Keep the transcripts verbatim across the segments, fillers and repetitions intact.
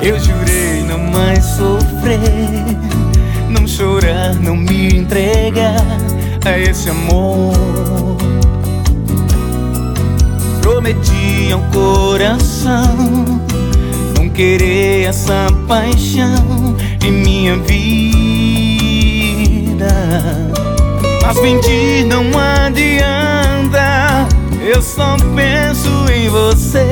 Eu jurei não mais sofrer, não chorar, não me entregar a esse amor. Prometi ao coração não querer essa paixão em minha vida. Mas mentir não adianta, eu só penso em você.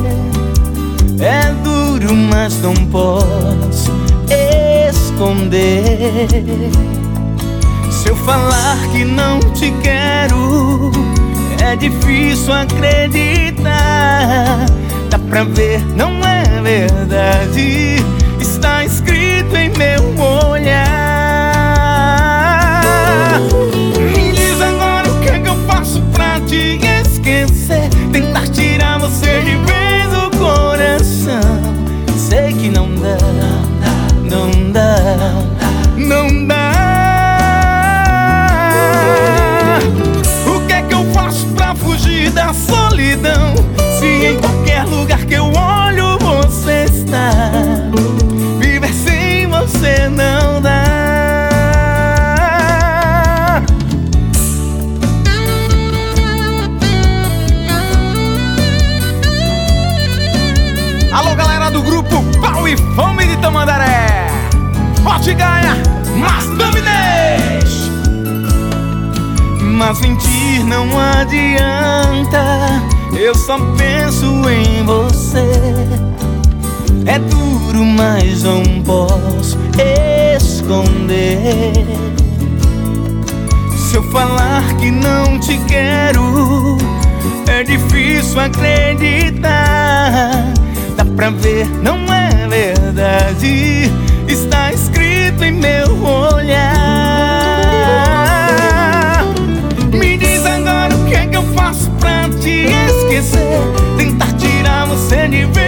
É duro, mas não posso esconder. Se eu falar que não te quero, é difícil acreditar. Dá pra ver, não é verdade, está escrito em meu olhar. Me diz agora o que é que eu faço pra te esquecer, tentar tirar você de vez do coração. Sei que não dá, não dá, não dá. O que é que eu faço pra fugir da solidão, se em qualquer lugar que eu olho você está? Viver sem você não dá. Alô, galera do grupo Pau e Fome de Tamandaré, pode ganhar, mas não me deixe. Mas mentir não adianta, eu só penso em você. É duro, mas não posso esconder. Se eu falar que não te quero, é difícil acreditar. Dá pra ver, não é verdade, está escrito em meu olhar. Me diz agora o que é que eu faço pra te esquecer, tentar tirar você de vez